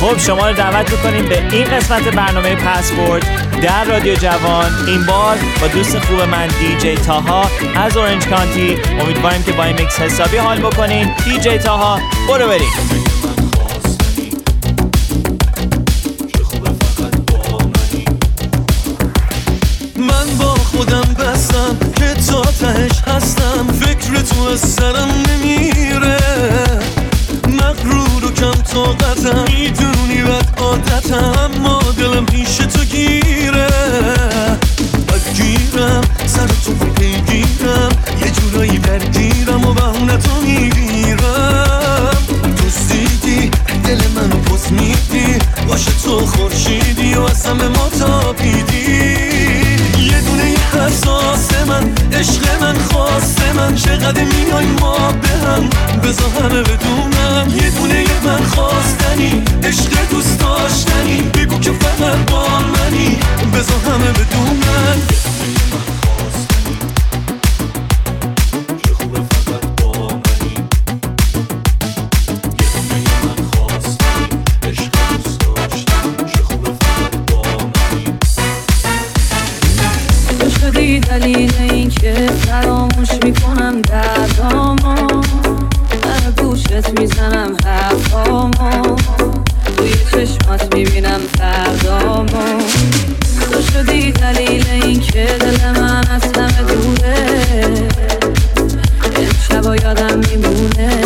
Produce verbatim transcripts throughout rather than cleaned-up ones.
خب شما رو دعوت میکنیم به این قسمت برنامه پسورد در رادیو جوان، این بار با دوست خوب من دی جی تاها از اورنج کانتی. امیدواریم که با این میکس حسابی حال بکنین. دی جی تاها برو بریم. من با خودم بستم که تا تهش هستم، فکر تو از سرم نمیره، مغرور و کم طاقتم، میدونی بد عادتم، اما دلم پیش تو گیره، بدگیرم سر تو پیگیرم، یه جورایی درگیرم و بهونه تو میگیرم، دوستیدی دل منو پس میدی، باشه تو خورشیدی و از همه ما تابیدی، یه دونه یه حساس من، عشق من، خواست من، چقدر میای ما به هم، بذار همه بدونم، یه دونه یه من خواستنی، عشق دوست داشتنی، بگو که فقط با منی، بذار همه بدونم. دلیل این که فراموش میکنم دردامو، در گوشت میزنم حرفامو، توی چشمات میبینم فردامو، تو شدی دلیل این که دل من از همه دوره، امشبا یادم میمونه،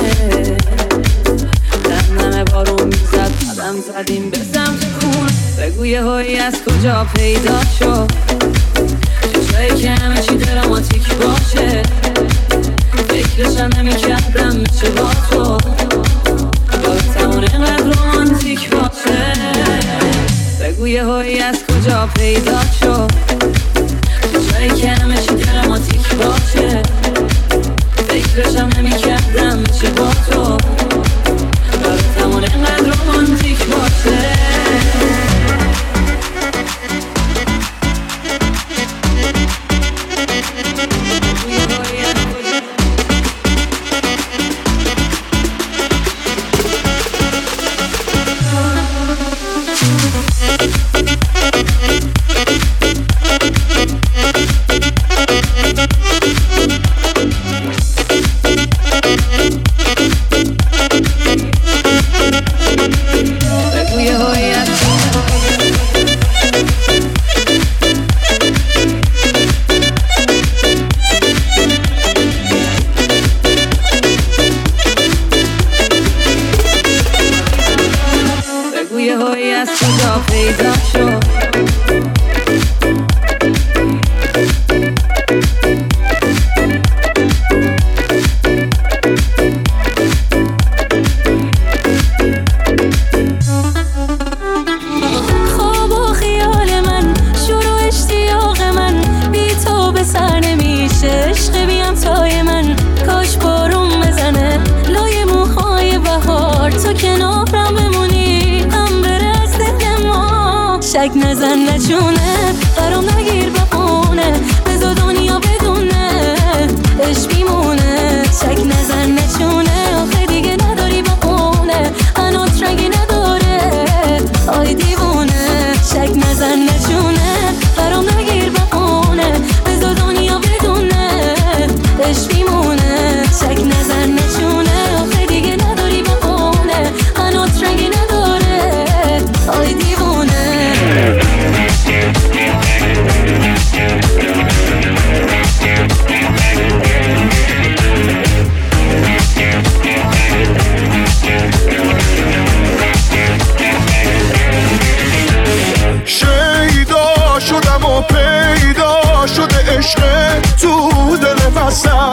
دهنم بارون میزد قدم زدیم به سمت خون، بگو یه هایی از کجا پیدا شد، جایی که همه چی دراماتیک باشه، فکرشم نمی کردم میشه با تو، یادتمون اینقدر رومانتیک باشه، بگو یه هایی از کجا پیدا شد، جایی که همه چی دراماتیک باشه، فکرشم نمی کردم میشه با تو، یادتمون اینقدر رومانتیک باشه. شک نزن نچونه قرام نگیر بخونه بذار دنیا بدونه عشق میمونه شک نزن نچونه آخه دیگه نداری بخونه هنوز رنگی نداره آی دیوونه شک نزن نچونه قرام نگیر بخونه بذار دنیا بدونه عشق میمونه شک نزن نچونه آخه دیگه نداری بخونه هنوز رنگی نداره آی دیوونه شیدا شدم و پیدا شده عشق تو دل وسم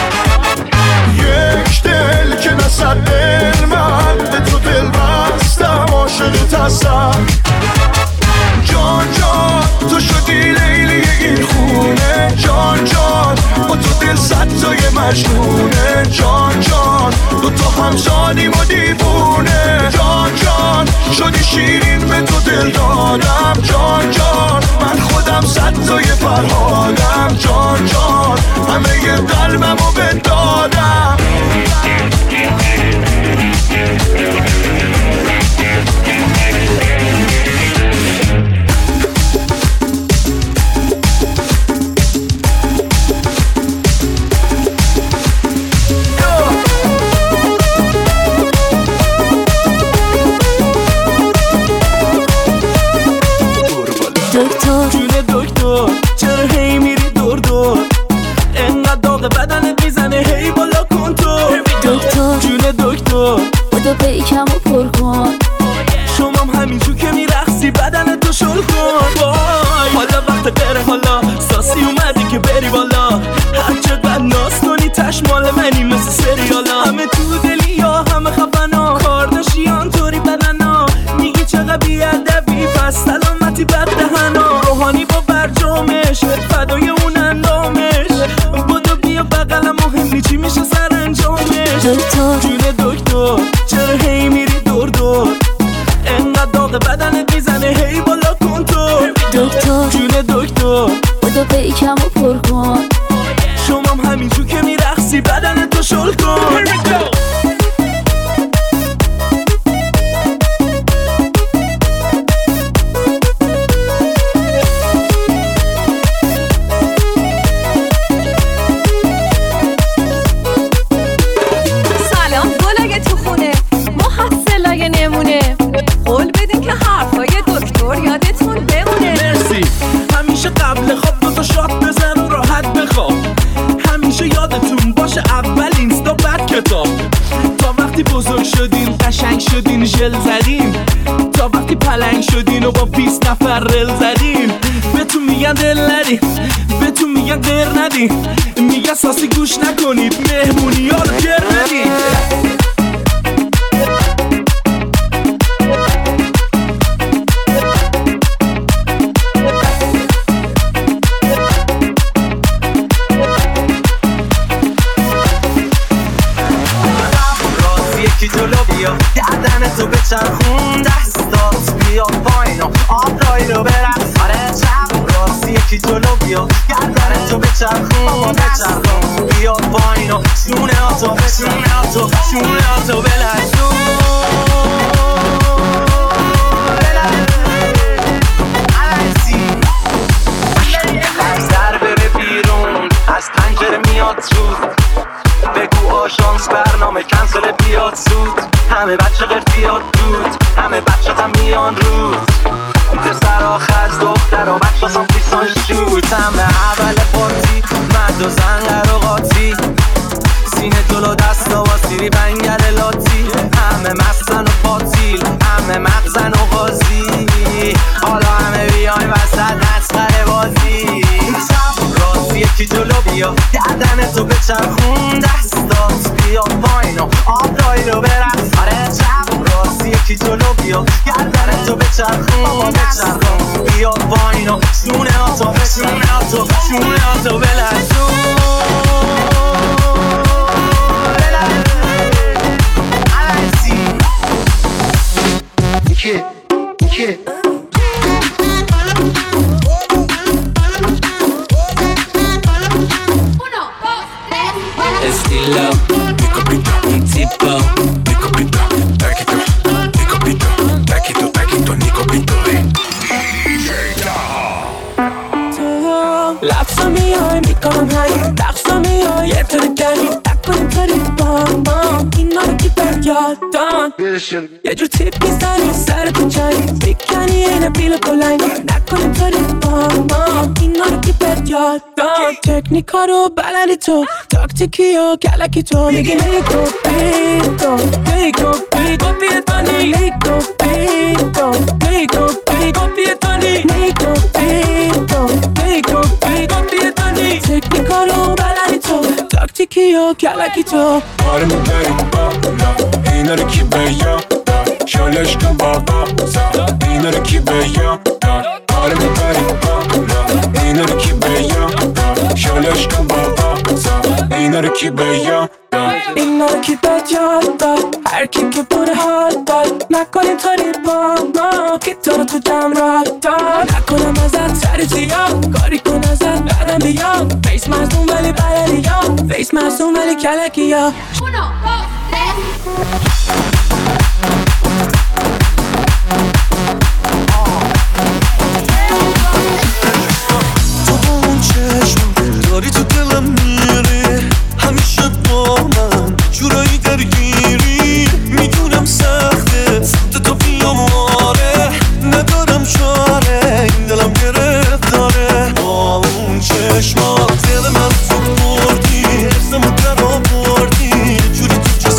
یک دل که نصد دل من به تو دل بستم عاشقت هستم جان جان تو شدی لیلی این خونه جان جان با تو دل صد تای مجنونه جان جان دو تا همزادیم و دیوونه جان جان شدی شیرین به تو دل دادم جان جان من خودم صد تای فرهادم جان جان همه ی قلبم رو بدادم دکتر جون دکتر چرا هی میری دور دور انقدر داغ بدنت میزنه هی بالا کن تو دکتر جون دکتر بودو بیکم و پر کن شمام همینجور که میرقصی بدنت رو شل کن تا وقتی بزرگ شدین قشنگ شدین ژل زدین تا وقتی پلنگ شدین و با بیست نفر رل زدین بهتون میگن دل ندین بهتون میگن غیر ندین میگن ساسی گوش نکنید مهمونی ها رو گر ندین تو بچرخون دستات بیا پایین و آبرایی رو برقص آره چپ راست یکی جلو بیا گردن تو بچرخون بچرخون بیا پایین و شونه آتو شونه آتو شونه آتو بلرزون سر بره بیرون از پنجره میاد زود بگو آشانس برنامه کنسل بیاد زود همه بچه قرفیات بود همه بچه هم میان روز پسر آخر دختر و بچه هم پیسان شود همه اول پارتی مرد و زن قراغاتی سینه جلو دست و سیری بنگر لاتی همه مستن و پاتیل همه مغزن و غازی حالا همه بیاین وسط نسخره بازی راست یکی جلو بیا گردن تو بچرخون دستات بیا پایین و آبرایی رو برقص آره چپ راست یکی جلو بیا گردن تو بچرخون بچرخون بیا پایین و شونه آتو شونه آتو شونه آتو بلرزون Kid, kid. Estilo, pico pito, un tipo, pico pito, taquito, pico pito, taquito, taquito, nico pito, eh. لفظا میای میکنم هایی دقصا میای یه طوری داری تکن اینطوری بام بام اینا رو کی بر یادان یه جور تیپ میزنی سرتو جایی میکنی اینه بیل بلنگ نکن اینطوری بام بام اینا رو کی بر یادان تکنیکا رو بلدی تو تاکتیکی و کلکی تو میگی نیکو بیتو نیکو بیتو بیتانی نیکو بیتو نیکو بیتو بیتانی نیکو بیتو نیکو بیتو بیتانی تکنیکا رو بلدی تو تاکتیکی و کلکی تو آره میگری بالا اینا رو کی به یاد شالش کن بابا اینا رو کی به یاد آره میگری بالا اینا رو کی به یاد شالش کن بابا اینا رو کی به یاد اینا رو کی به یاد داد هر کی که بوده حال داد نکنیم طوری با ما که تو رو تو دم را داد نکنم ازت سر زیاد کاری کن ازت بدم بیاد فیس مصدوم ولی بلدی یا فیس مصدوم ولی کلکی یا تو با اون چشم داری تو دلم میره همیشه با من جورایی درگیری میدونم سخته سمت تو بیام آره ندارم چاره این دلم گرفت داره با اون چشمات دل من تو بردی حفظمو در آوردی جوری تو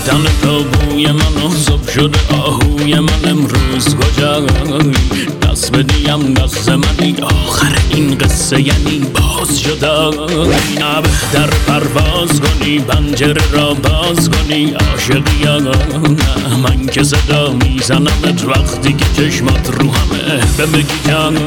تن تا بوی من زب شده آهوی من امروز کجایی دست بدیم دست منی آخر این قصه یعنی باز جدایی نه بهتر پرواز کنی پنجره را باز کنی عاشقی یا نه من که صدا میزنمت وقتی که چشمات رو همه ببگی جان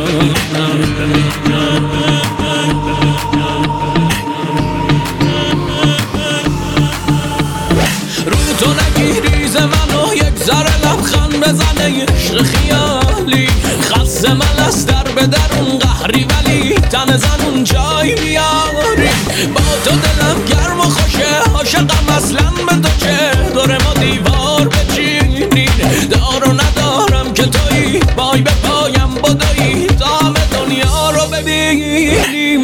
رو تو نگیریز منو یک ذره لبخند بزنه یه عشق خیالی خست من از در به درون قهری ولی تن زنون جای بیاری با تو دلم گرم و خوشه عاشقم اصلا به تو چه دور ما دیوار بچینی دار و ندارم که تویی پای به پایم بدویی تا همه دنیا رو ببینیم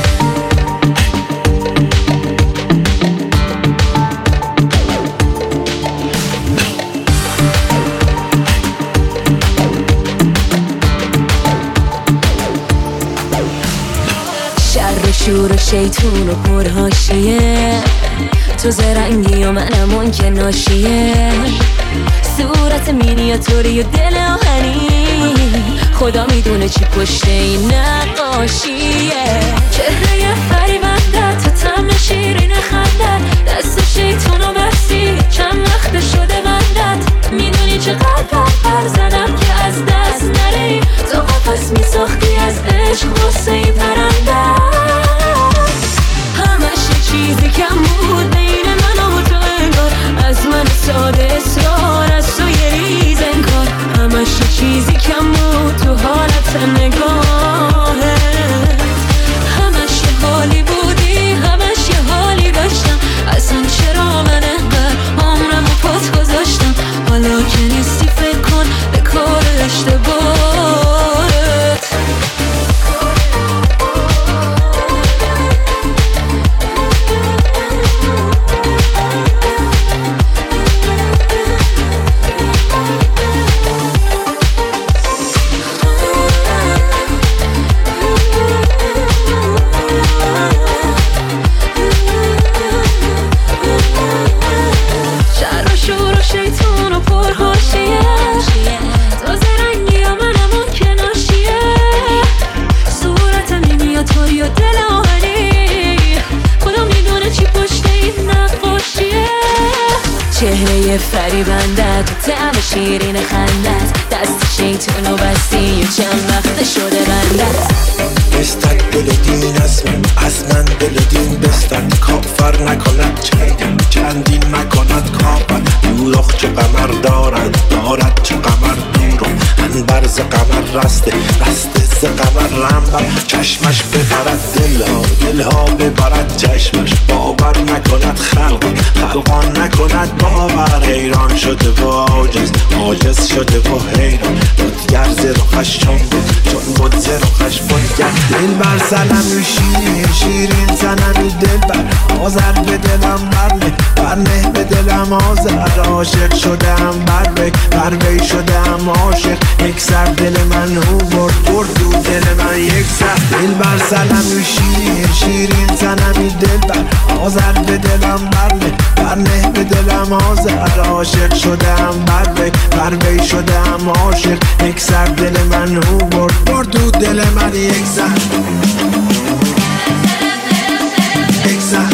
شور و شیطون و پرهاشیه تو زرنگی و منم اون که ناشیه صورت مینیاتوری و دل آهنی خدا میدونه چی پشت این نقاشیه چهره فریبنده تو تم شیرین خندت دست شیطون و بستی چند وقت شده بندت میدونی چقدر پر زدم که از دست نری تو قفص میساختی از عشق غصه پرنده چیزی کم بود بین من و تو انگار از من ساده اصرار از تو یه ریز انگار همش چیزی کم بود تو حالت نگاهت همش یه حالی بودی همش یه حالی داشتم اصلا چرا من انقدر عمرم و پات گذاشتم حالا که نیستی فکر کن به کار اشتباهت چهره فریبنده تو طعم شیرین خندت دست شیطون و بستی چند وقت شده بندت بستد دل دین از من از من دل دین بستد کافر نکند چیدم چندین نکند کافر دوراخ چه قمر دارد دارد چه قمر دورم انبر ز قمر رسته رسته ز قمر رنبر چشمش ببرد دلها دلها ببرد چشمش باور نکند خلق خلقان نکند باور حیران شده و عاجز عاجز شده و حیران بودگر ز رخش چون بود چون بود ز رخش بودگر دل بر سنمی شیر شیرین سنمی دل بر آذر به دلم برنه برنه به دلم آذر عاشق شدم بر بک بر وی شدم عاشق یک سر دل من او برد برد دو دل من یک سر دل بر سنمی شیر شیرین سنمی دل بر آذر به دلم برنه برنه به دلم آذر عاشق شدم بر وی بر وی شدم عاشق یک سر دل من او برد برد دو دل من یک سر یک سر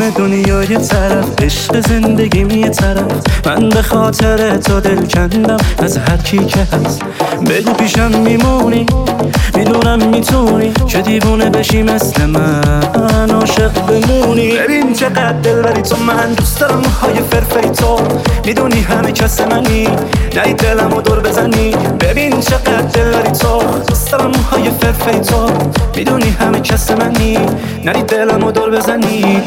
دنیا یه طرف، عشق زندگیم یه طرف. من به خاطر تو دل کندم از هر کی که هست. بگو پیشم میمونی، میدونم میتونی که دیوونه بشی مثل من، عاشق بمونی. ببین چقدر دل بری تو، من دوست دارم موهای فرفری تو. میدونی همه کس منی، نری دلمو دور بزنی. ببین چقدر دل بری تو، دوست دارم موهای فرفری تو. میدونی همه کس منی، نری دلمو دور بزنی.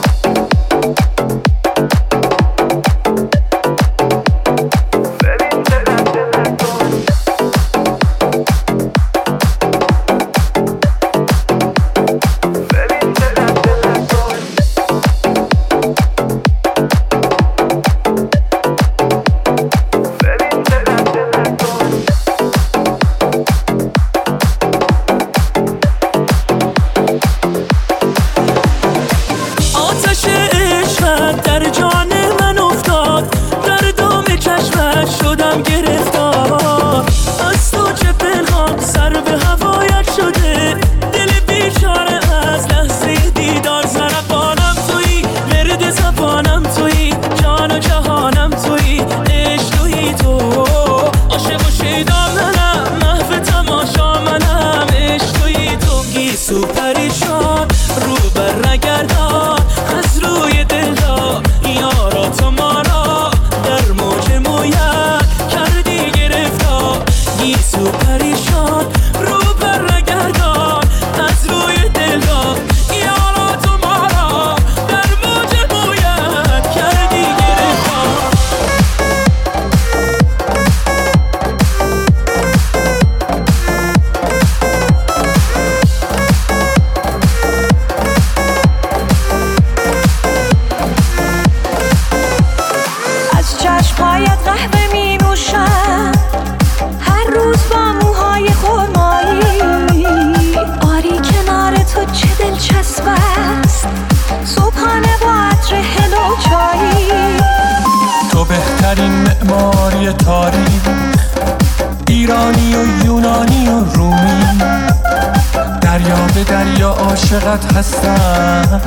عاشقت هستم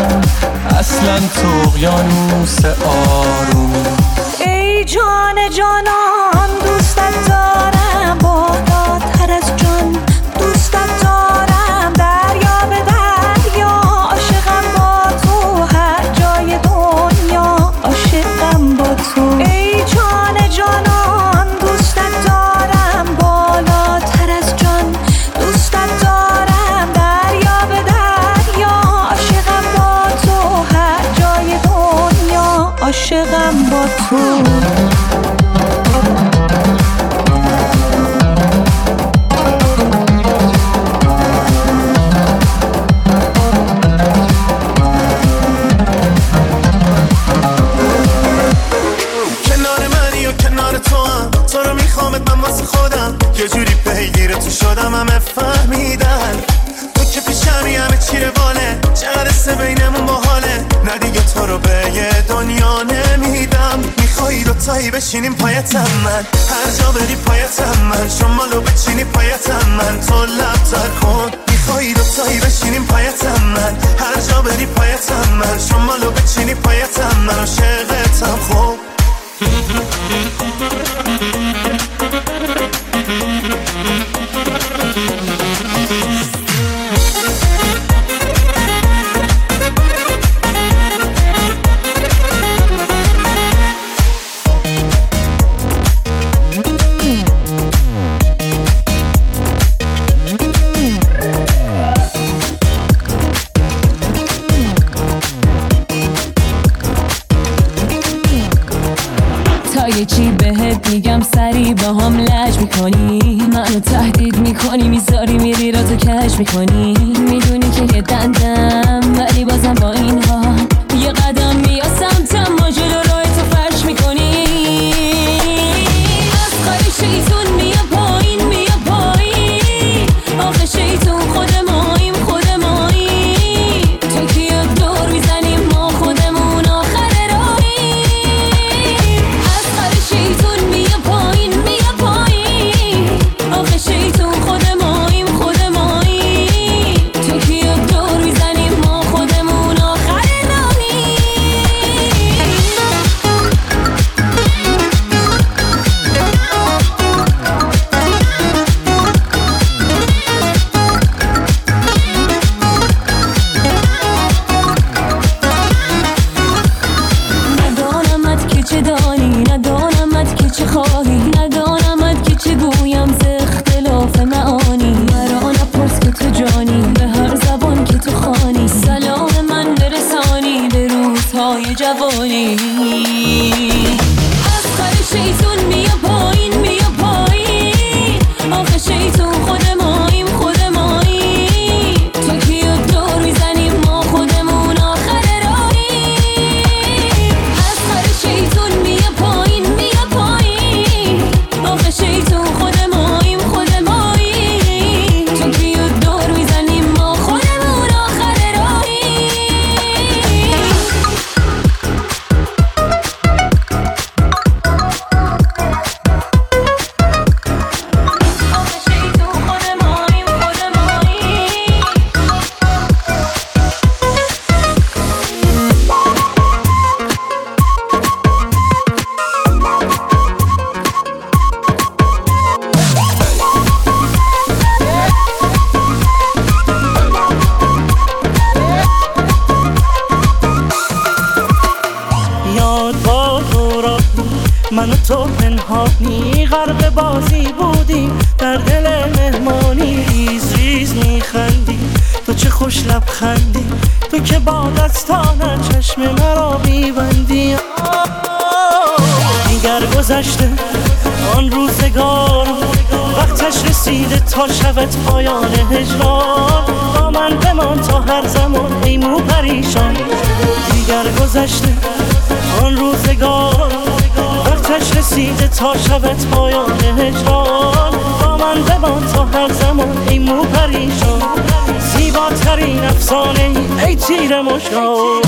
اصلا تو اقیانوس آرومی. ای جان جانان دوستت دارم، بالاتر از جان دوستت دارم. دریا به دریا عاشقم با تو، هر جای دنیا عاشقم با تو. ای جان جانان دوستت دارم، بالاتر از جان دوستت دارم. عاشقم با تو. کنار منی و کنار تو هم، تو رو میخوامت من واسه خودم. یه جوری پیگیر تو شدم همه فهمیدن تو که پیشمی همه چی روانه. چقدر سه بینمون باحاله، نه دیگه تو رو به یه دنیا نمیدم. میخوایی دوتایی بشینیم پایتم من، هر جا بری پایتم من. شمالو بچینی پایتم من، تو لب تر کن. میخوایی دوتایی بشینیم پایتم من، هر جا بری پایتم من. شمالو بچینی پایتم من، عاشقتم خوب. چی بهت میگم سری با هم لج میکنی، منو تهدید میکنی، میذاری میری را تو کش میکنی. میدونی که یه دندم ولی بازم با این حال یه قدم میاد سمتم، ما جلو راه تو فرش میکنی. از خواهی شیطون میا پایین میا پایین، آخه شیطون خود ماییم خود ماییم. تو کیا دور میزنیم ما خودمون آخر راهیم. از خواهی شیطون میا پایین میا پایین، آخه شیطون خود ماییم خود ماییم. تو کیا دور میزنیم ما خودمون آخر راهیم. ندانمت که چه گویم ز اختلاف معانی. مرا نپرس که تو جانی، به هر زبان که تو خوانی. سلام من برسانی به روزهای جوانی. از خر شیطون بیا پایین بیا پایین، آخه شیطون خود ماییم خود ماییم. تو کیو دور میزنیم ما خودمون آخر راهیم. از خر شیطون بیا پایین بیا پایین، آخه شیطون خود ماییم خود ماییم. تو کیو دور میزنیم ما خودمون آخر راهیم. من و تو پنهانی غرق بازی بودیم، در دل مهمانی ریز ریز میخندی. تو چه خوش لبخندی، تو که با دستانت چشم مرا میبندی. دیگر گذشته آن روزگار، وقتش رسیده تا شود پایان هجران. با من بمان تا هر زمان ای مو پریشان. دیگر گذشته آن روزگار، وقتش رسیده تا شود پایان هجران. با من بمان تا هر زمان ای مو پریشان. زیباترین افسانه ای, ای تیر مشتاق.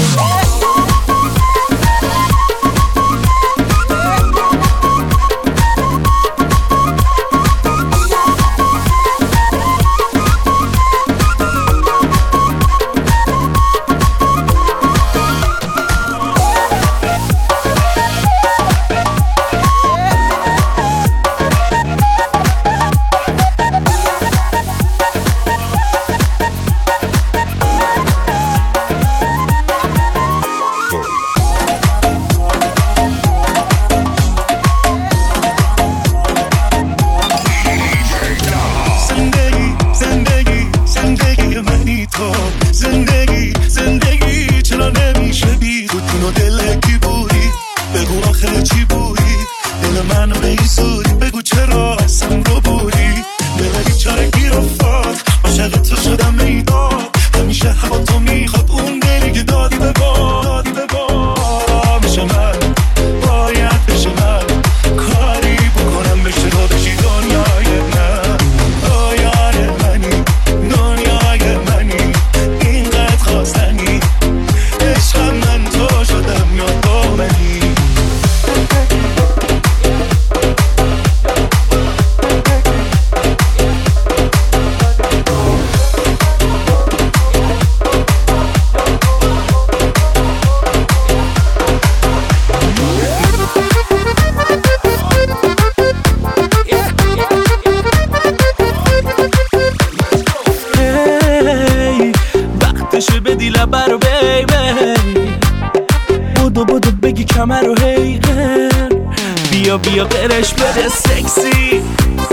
بیا بیا قرش بده سکسی،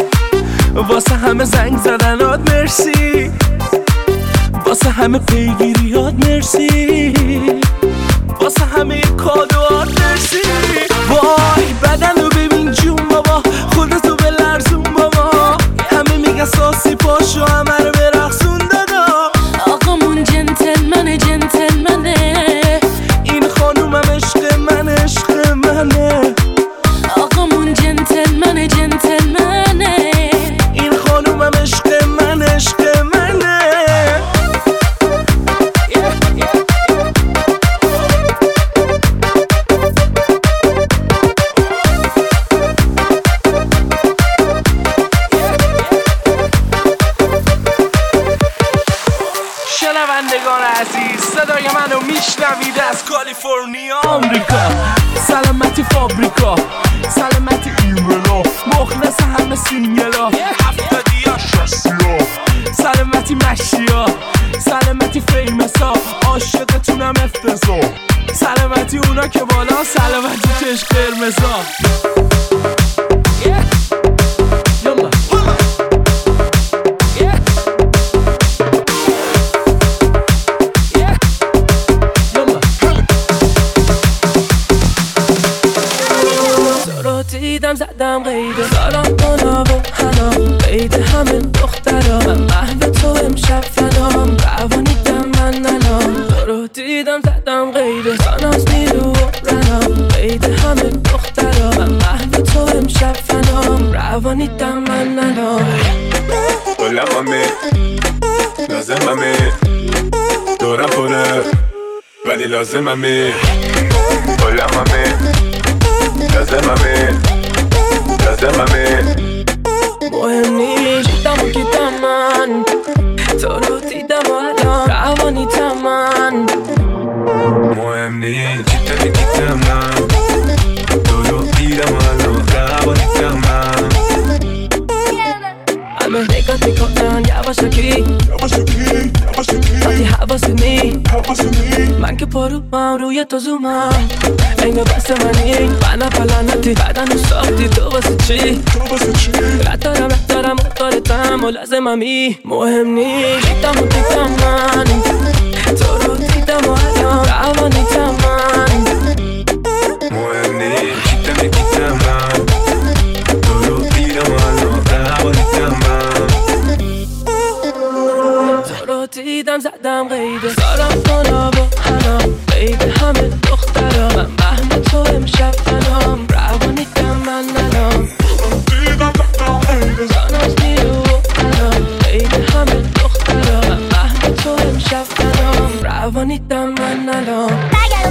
واسه همه زنگ زدنات مرسی، واسه همه پیگیریات مرسی، واسه همه کادوات مرسی. وای بدن رو ببین جون بابا، خودتو بلرزون بابا. همه میگن ساسی پاشو همه رو برقصون دادا. آقامون جنتلمنه جنتلمنه، این خانومم عشق من عشق منه. آقامون جنتلمنه جنتلمنه، این خانومم عشق من عشق منه. شنوندگان عزیز، صدای منو میشنوید از کالیفرنیا آمریکا. سلامتی فابریکا، سلامتی ایملا، مخلص همه سینگلا، هفتادی ها شستی ها. سلامتی مشیا، سلامتی فیمسا، عاشقتونم افتضا. سلامتی اونا که بالا، سلامتی چشم قرمزا. دیدم زدم قیده سارم کنا و حنا قید همه دخترا من محو تو امشب فنام روانیدم من ننام تو رو دیدم زدم قیده ساناز نیرو و رنام قید همه دخترا من محو تو امشب فنام روانیدم من ننام Hola mami لازممه دورم پره ولی لازممه Hola mami لازممه لازممه مهم نیست دیدم و گیدم من تو رو دیدم و الان روانیتم من مهم نیست دیدم و گیدم من تو رو دیدم و الان روانیتم من همه نگات میکنن یواشکی وقتی حواست نی من که پرومم روی تو زومم اینو بس منی من پلنتی بدن رو ساختی تو واسه چی رد دارم رد دارم مطارتم و لازممی مهم نیست دیدم و دیدم من تو رو دیدم و الان روانیتم من مهم نیست دیدم و دیدم من تو رو دیدم و الان روانیتم من دیدم زدم قیده سارم کنا و حنا قید همه دخترا من محو تو امشب فنام روانیدم من ننام دیدم زدم قیده ساناز نیرو و حنا قید همه دخترا من محو تو امشب فنام روانیدم من ننام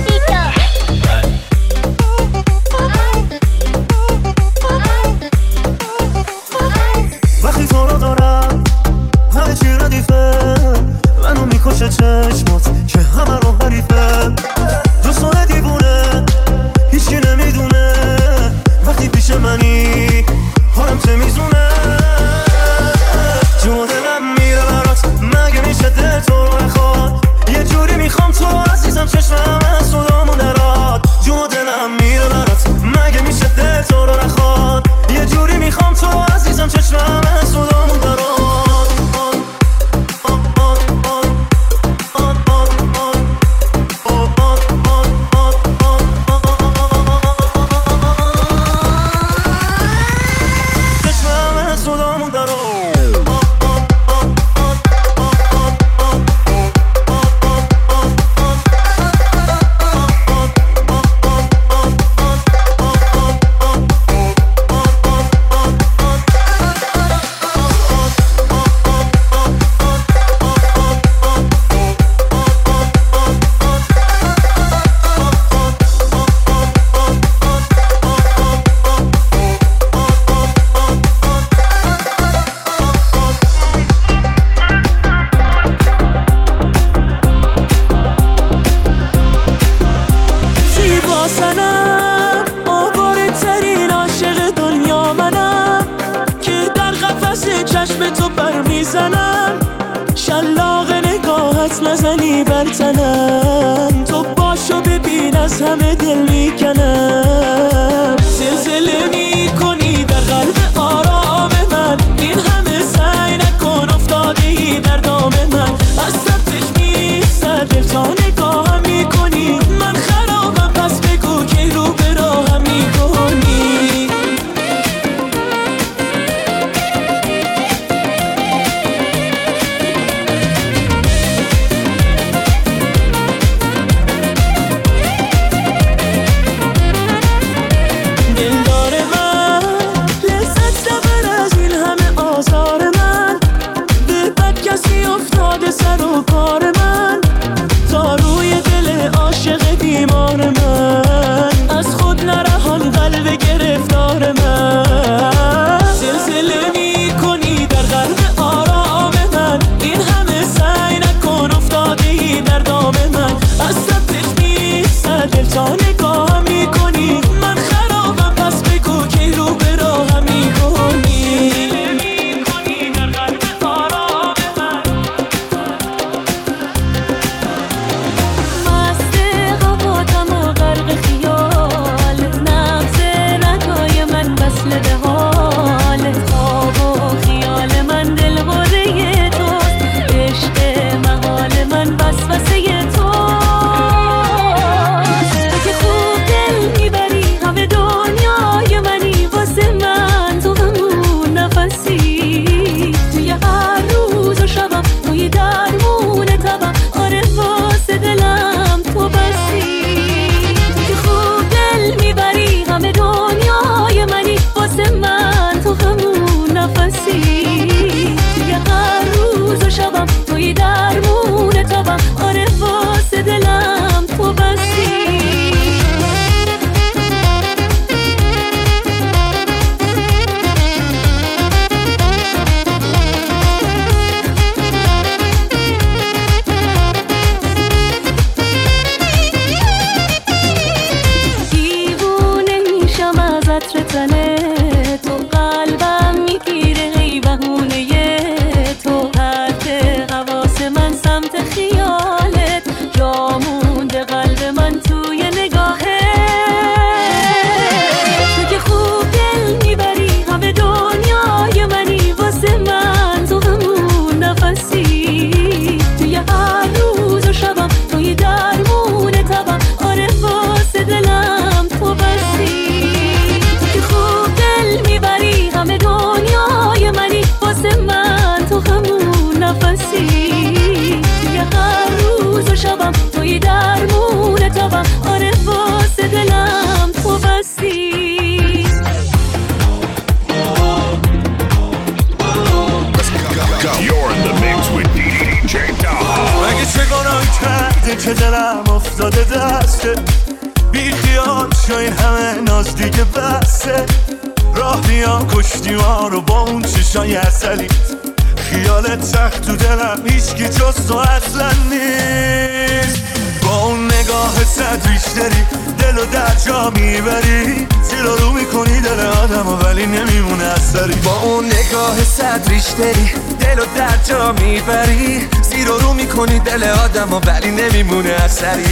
وقتی تو رو دارم همه چی ردیفه منو میکشه چشمات که همه رو حریفه دوستانه دیوونه هیچی نمیدونه وقتی پیش منی حالم چه میزونه جو دلم میره برات مگه میشه دل تو رو نخواد یه جوری میخوام تو عزیزم چشمم از صدامون درات جو دلم میره برات مگه میشه دل تو رو نخواد یه جوری میخوام تو عزیزم چشمم از صدامون درات نزنی بر تنم تو باشو ببین از همه دل میکنم زلزله میکنی در قلب آرام من این همه سعی نکن افتادی در دام من از سبتش میسر دل تا نگاهم میکنی من خرابم پس بگو که رو به راهم میکنی دلدار من که دلم افتاده دسته، بی خیال شای همه ناز دیگه بسته. راه بیا کشتی ما رو با اون چشای اصلیت، خیالت سخت تو دلم هیچکی جز تو اصلا نیست. با اون نگاه صد ریشتری دل و در جا میبری، زیر رو میکنی دل آدم و ولی نمیمونه اثری. با اون نگاه صد ریشتری دل و در جا میبری، زیر رو میکنی دل آدم و ولی نمیمونه اثری.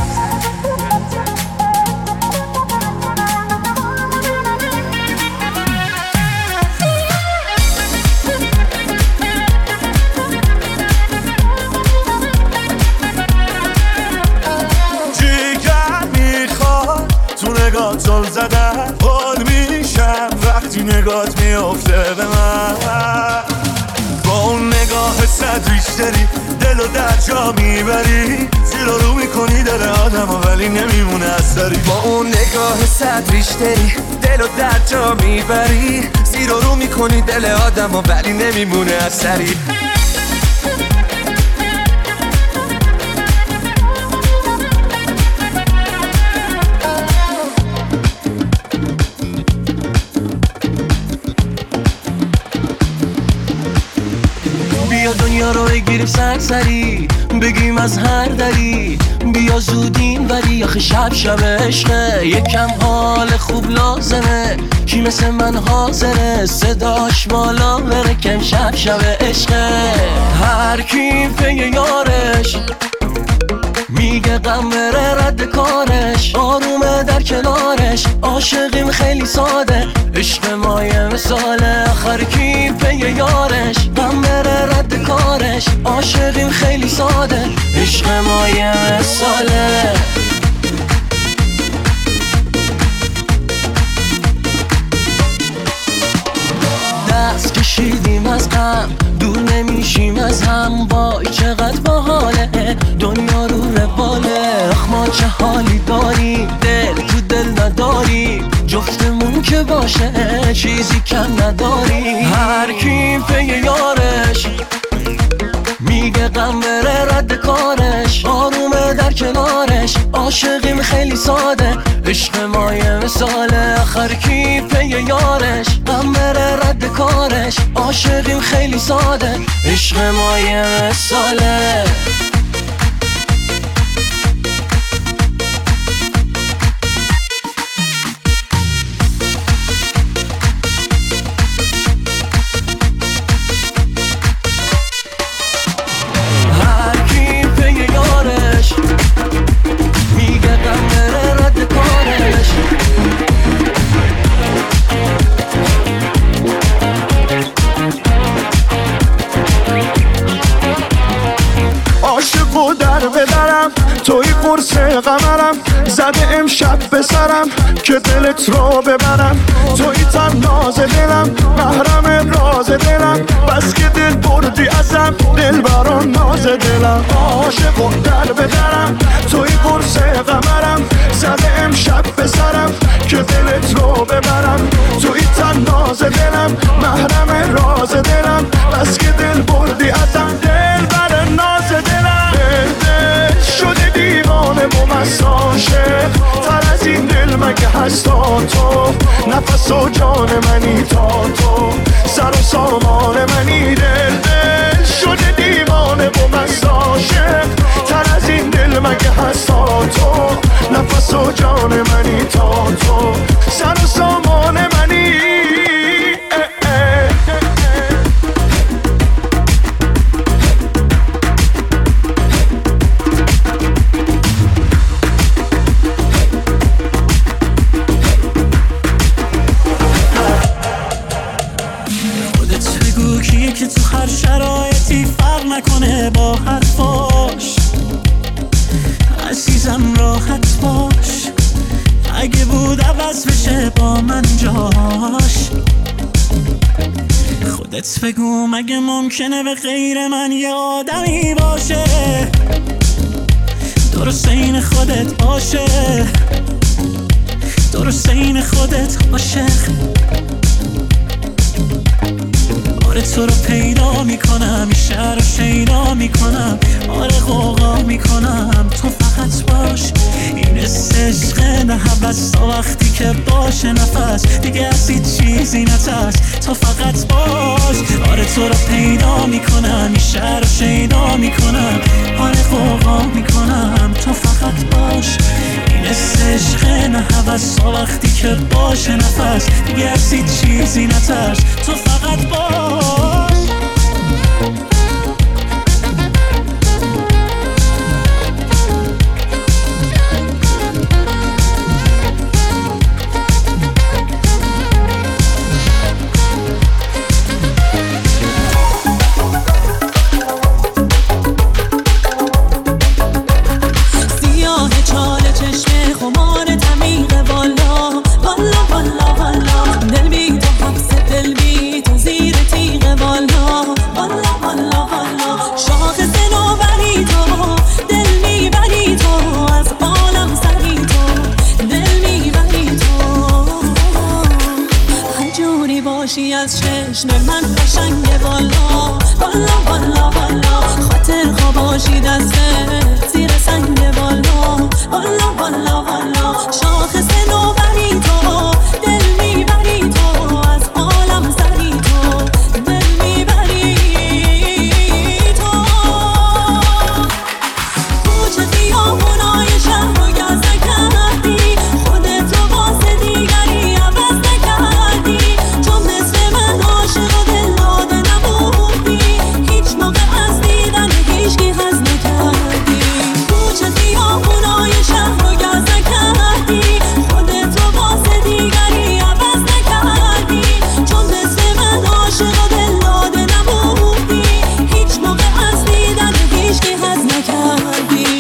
زل زدن حال میشم وقتی نگات میافته به من. با اون نگاه صد ریشتری دل و در جا میبری، زیر رو میکنی دل آدم و ولی نمیمونه اثری. با اون نگاه صد ریشتری دل و در جا میبری، زیر رو میکنی دل آدم و ولی نمیمونه اثری. بیا دنیا رو بگیریم سرسری، بگیم از هر دری، بیا زودین ولی آخه شب شب عشقه. یکم حال خوب لازمه، کی مثل من حاضره صداش بالا بره کم شب شب عشقه. هر کی پی یارش میگه غم بره رد کارش، آرومه در کنارش، عاشقیم خیلی ساده، عشق ما یه مثاله. آخر کی پی یارش غم بره رد کارش، عاشقیم خیلی ساده، عشق ما یه مثاله. دست کشیدیم از غم، دور نمیشیم از هم، وای چقدر باحاله دنیا رو رواله. آخ ما چه حالی داریم، دل تو دل نداری، جفتمون که باشه چیزی کم نداری. هر کی پی یارش میگه غم بره رد کارش، آرومه در کنارش، عاشقیم خیلی ساده، عشق ما یه مثاله. آخر کی پی یارش غم بره رد کارش، عاشقیم خیلی ساده، عشق ما یه مثاله. توی قرص قمرم زده امشب به سرم که دلت رو ببرم. توی تن ناز دلم محرم راز دلم، بس که دل بردی ازم دل بران ناز دلم. عاشق و در بدرم توی قرص قمرم زده امشب به سرم که دلت رو ببرم. توی تن ناز دلم محرم راز دلم، بس که دل بردی ازم دل بران ناز دلم. دل شده دیوانه و مساشه، تر از این دل مگه هستا تو، نفس و جان منی تا تو، سر و سامان منی. دل دل شده دیوانه و مساشه، تر از این دل مگه هستا تو، نفس و جان منی تا تو، سر و سامان منی. که تو هر شرایطی فرق نکنه با حرفاش، عزیزم راحت باش، اگه بود عوض بشه با من جاش. خودت بگو مگه ممکنه به غیر من یه آدمی باشه، درست این خودت باشه، درست این خودت عاشق. آره تو رو پیدا میکنم، این شهر رو شیدا میکنم، آره غوغا میکنم، تو فقط باش. این عشق نه حوث تا وقتی که باشه نفس دیگه از هیچ چیزی نترس، تو فقط باش. آره تو رو پیدا میکنم، این شهر رو شیدا میکنم، آره غوغا میکنم، تو فقط باش. این عشق نه حوث تا وقتی که باشه نفس دیگه از هیچ چیزی نترس، تو فقط باش. از چشم من قشنگه والا والا والا والا، خاطر خواباشی دسته زیر سنگ والا والا والا والا، شاخص نوبری تو دل میبری تو، از عالم سری تو دل میبری تو. کوچه خیابونای شهر رو گز نکردی، خودتو واسه دیگری عوض نکردی، چون مثل من عاشق و دل داده نبودی، هیچ موقع از دیدن هیچکی حظ نکردی. کوچه خیابونای شهر رو گز نکردی، خودتو واسه دیگری عوض نکردی، چون مثل من عاشق و دل داده نبودی، هیچ موقع از دیدن هیچکی حظ نکردی.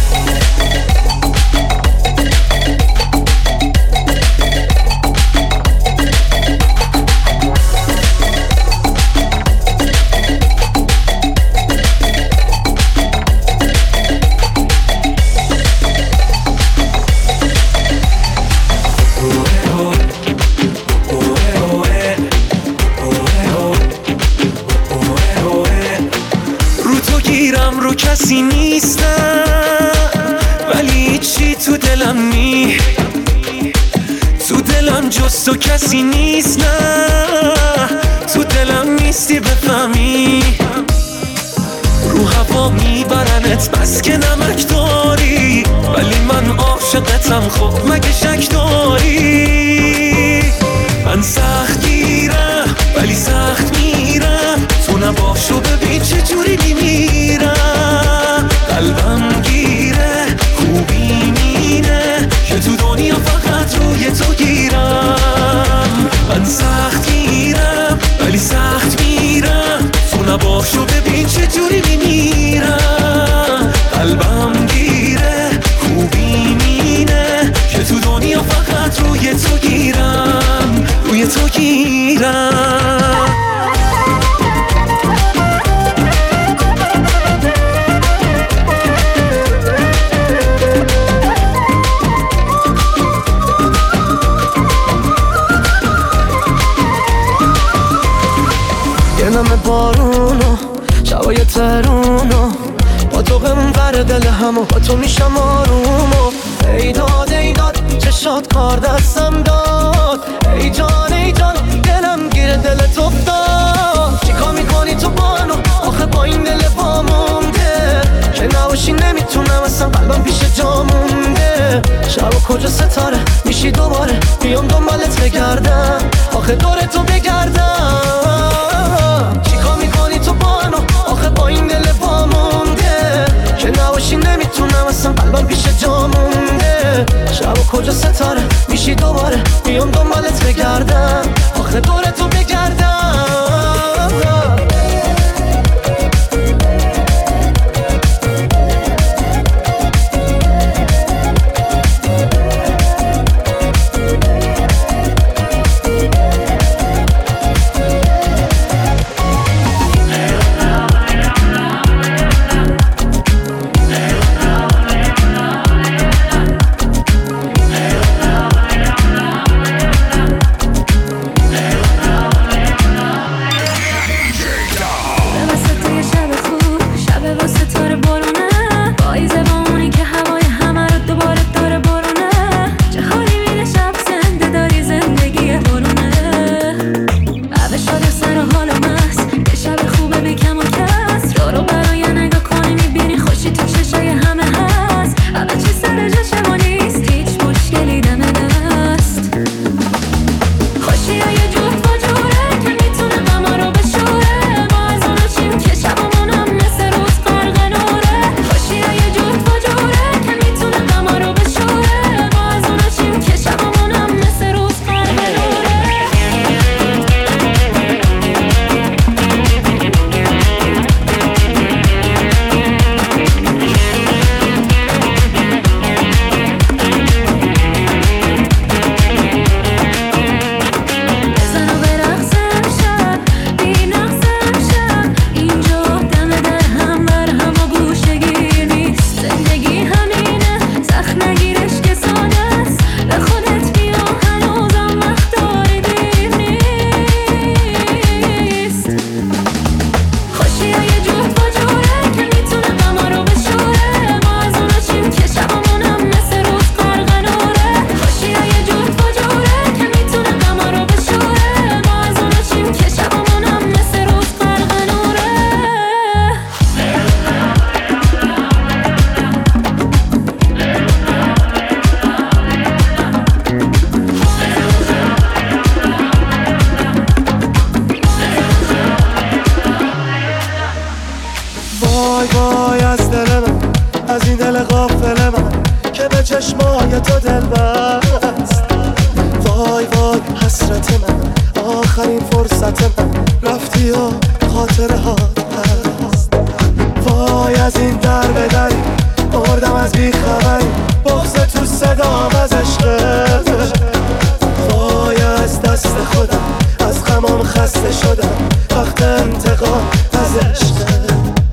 رو تو گیرم رو کسی نیستم، ولی چی تو دلم نی، تو دلم جز تو کسی نیست، نه تو دلم نیستی بفهمی. رو هوا میبرنت بس که نمک داری، ولی من عاشقتم خب مگه شک داری. من سخت گیرم ولی سخت میرم، تو نباشو ببین چه جوری میمیرم. قلبم گیره خوبی مینه که تو دنیا فقط روی تو گیرم. من سخت گیرم ولی سخت میرم، تو نباشو ببین چه جوری میمیرم. قلبم گیره خوبی مینه که تو دنیا فقط روی تو گیرم، روی تو گیرم. یه نمه بارونو شبای ترونو، با تو غم بر دل همو، با تو میشم آرومو. ای داد ای داد چشات کار دستم داد، ای جان ای جان دلم گیره دلت افتاد. چیکار میکنی تو بانو آخه با این دل پا مونده، که نباشی نمیتونم اصلا قلبم پیش جا مونده. شب و کجا ستاره میشی دوباره بیام دنبالت بگردم، آخه دور تو بگردم. چیکار میکنی تو بانو آخه با این دل پا مونده، که نباشی نمیتونم اصلا قلبم پیش جا مونده. شب و کجا ستاره میشی دوباره بیام دنبالت بگردم، آخه دور تو بگردم. سر و حال و مست یه شب خوبه بی کم و کس رو رو برای نگاه کنی میبینی خوشی تو چشای همه هست همه چی سر جاش ما نیست هیچ مشکلی دم دست خوشی ها یه جور با جوره که میتونه غما رو بشوره ما از اونو چیم که شبمون هم مثل روز غرق نوره خوشی ها یه جور با جوره که میتونه غما رو بشوره ما از اونو چیم که شبمون هم مثل روز غرق نوره بزن و برقصم شب بی نقصم شب اینجا دم در هم بر هم و گوشه گیر نیست زندگی همینه سخت نگیرش که ساده است به خودت بیا هنوزم وقت داری دیر نیست خوشی ها یه جور با جوره که میتونه غما رو بشوره ما از اونو چیم که شبمون هم مثل روز غرق نوره خوشی ها یه جور با جوره که میتونه غما رو بشوره ما از اونو چیم که شبمون هم مثل روز غرق نوره وای وای از دل من از این دل غافل من که به چشمای تو دل بست وای وای حسرت من آخرین فرصت من رفتی و خاطره ها هست وای از این در به دری مردم از بیخبری بغض تو صدام از عشقت وای از دست خودم از غمام خسته شدم وقت انتقام از عشقت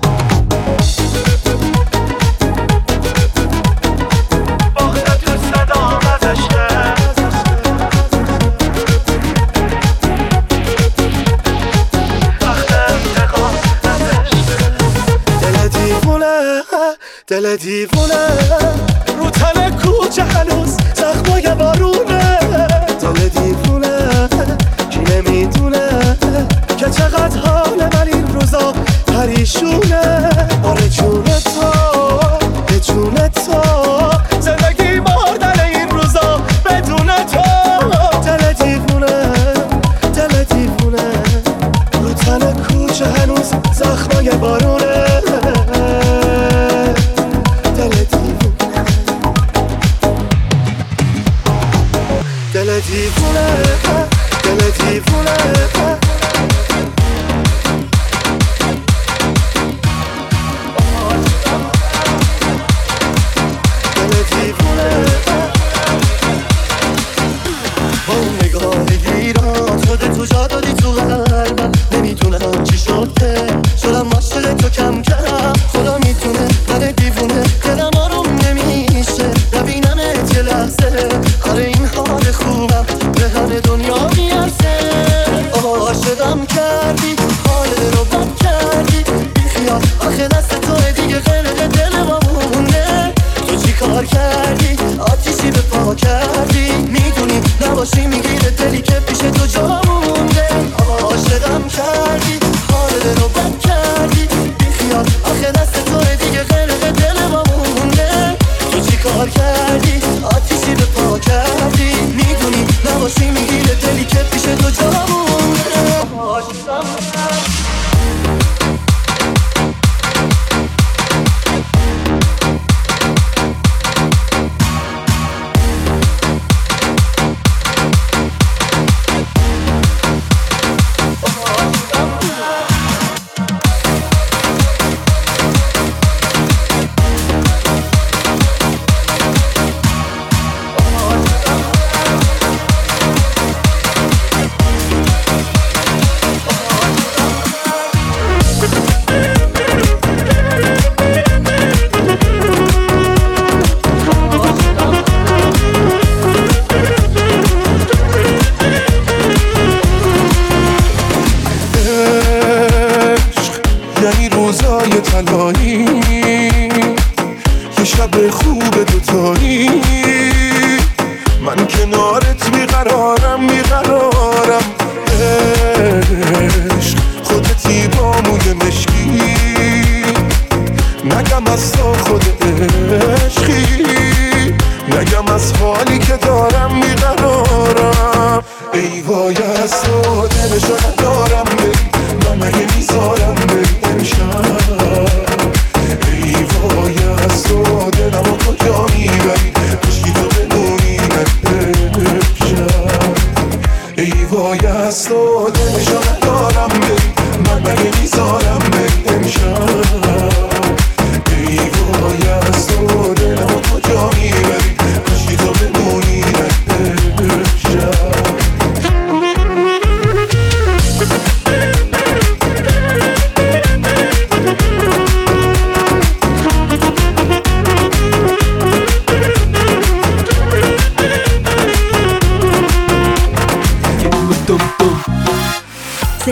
دل دیوونه رو تن کوچه هنوز زخمای بارونه دل دیوونه کی نمیدونه که چقدر حال من این روزا پریشونه آره جون تو به جون تو زندگی مردن این روزا بدون تو دل دیوونه دل دیوونه رو تن کوچه هنوز زخمای بارونه دل دیوونه دل دیوونه دل دیوونه با اون نگاه گیرات خودتو جا دادی تو قلبم نمیدونم چی شده شدم عاشق تو کم کم خدا میتونه من دیوونه دلم آروم نمیشه نبینمت یه لحظه آره این حال خوبم به همه دنیا میارزه عاشقم کردی حال رو بد کردی بیخیال آخه دست توه دیگه غرق دل ما مونده تو چی کار کردی آتیشی به پا کردی میدونی نباشی میگیره دلی که پیش تو جا مونده عاشقم کردی حال رو بد کردی بیخیال آخه دست توه دیگه غرق دل ما مونده تو چی کار کردی آتیشی به پا کردی میدونی نباشی میگیره دلی که پیش تو جا مونده عاشقم تنهایی یه شب خوب دوتایی من کنارت بیقرارم بیقرارم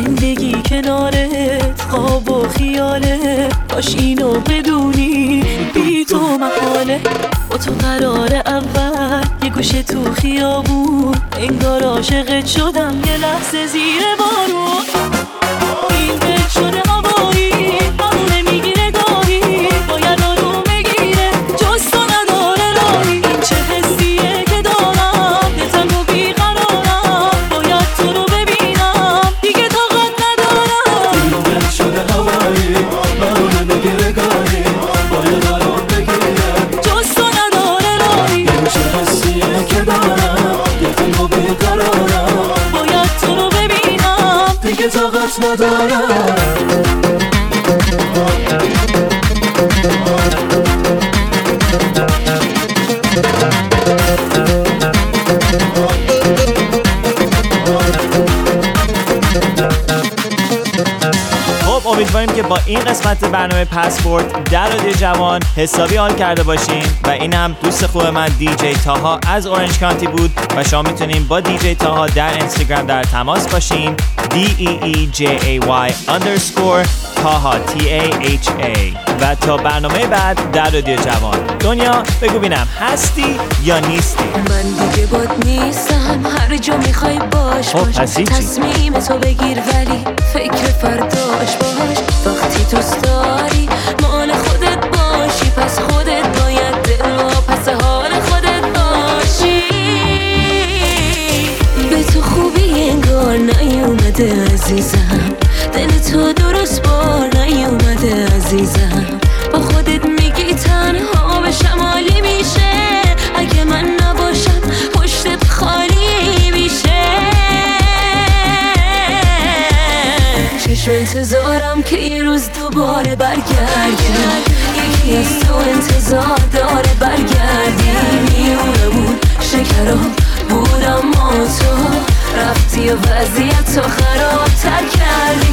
زندگی کنارت خواب و خیاله، کاش اینو بدونی بی تو محاله. با تو قرار اول یه گوشه تو خیابون، انگار عاشقت شدم یه لحظه زیر بارون. این دل شده هوایی همونه میگیره گاهی، باید آروم بگیره جز تو نداره راهی. این چه حسیه که دارم یه تنگ و بیقرارم، باید تو رو ببینم دیگه طاقت ندارم. این دل شده هوایی همونه میگیره گاهی، باید آروم بگیره جز تو نداره راهی. این چه حسیه که دارم یه تنگ و بیقرارم، باید تو رو ببینم دیگه طاقت ندارم. خب امیدواریم که با این قسمت برنامه پسورد در رادیو جوان حسابی حال کرده باشین و این هم دوست خوب من دیجی تاها از اورنج کانتی بود و شما میتونین با دیجی تاها در اینستاگرام در تماس باشین. دی ای ای جی ای وای underscore تاها تی ای اچ ای. و تا برنامه بعد در رادیو جوان. دنیا بگو بینم هستی یا نیستی؟ من دیگه باد نیستم، هر جا میخوای باش باش. تصمیم تو بگیر ولی فکر فرداش باش. وقتی دوست داری مال خودت باشی، پس خودت باید دل و پس حال خودت باشی. به تو خوبی انگار نیومده عزیزم، دل تو درست بار نیومده عزیزم. با خودت میگی تنها به شمالی میشه، اگه من نباشم پشتت خالی میشه. چشم انتظارم که یه روز دوباره برگردی، یکی از تو انتظار داره برگردی. میونه بود شکرم بود اما تو رفتی و وضعیت تو خراب تر کردی.